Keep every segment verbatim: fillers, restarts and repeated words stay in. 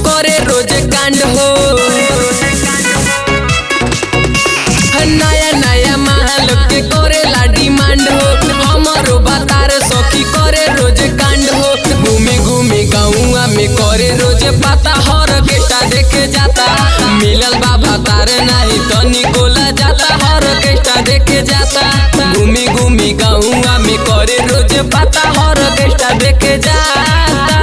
करे रोज कांड हो। नया नया महल के करे ला डिमांड हो। हमारो बतार सखी करे रोज कांड हो। घूमी घूमी गाँव में करे रोज पता हर केटा देखे जाता। मिलल बा भतार नहीं तो निकोला जाता हर केटा देखे जाता। घूमी घूमी गाँव में करे रोज पता हर केटा देखे जाता।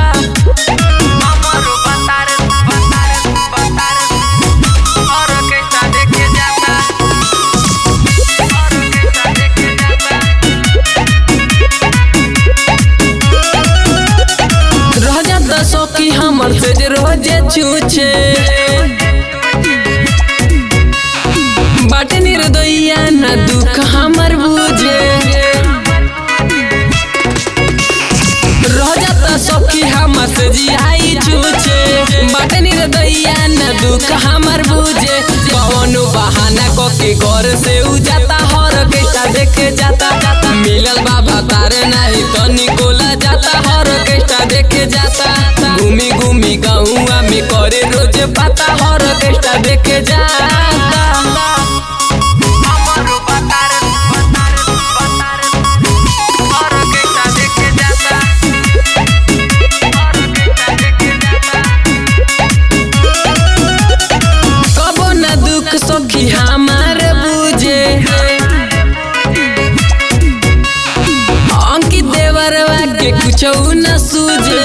सखी हमर से रोजे छूछे बाटे निर्दयिया न दुख हमर बुझे। रह जाता सखी हमर से जियाई छूछे बाटे निर्दयिया न दुख हमर बुझे। कौनो बहाना क के घर से उ जाता हर केटा देखे जाता। मिलल बा भतार नहीं तो निकोला जाता हर केटा देखे जाता। घूमी घूमी गाँव में करे रोज पता हर केटा देखे जाता। कबो न दुख सखी हमार बुझे। अंकित देवरवा के कुछ न सूझे।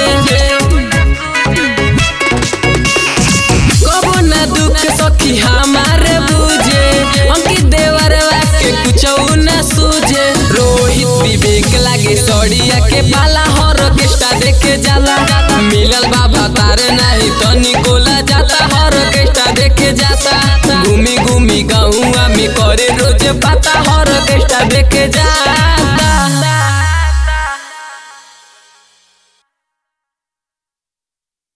सखी हमार बुझे अंकित देवरवा के कुछ न सूझे। रोहित विवेक लागे सड़िया के पाला हर केटा देखे जाला। मिलल बा भतार नहीं तो निकोला जाता हर केटा देखे जाता। घूमी घूमी गाँव में करे रोज पता हर केटा देखे जाता।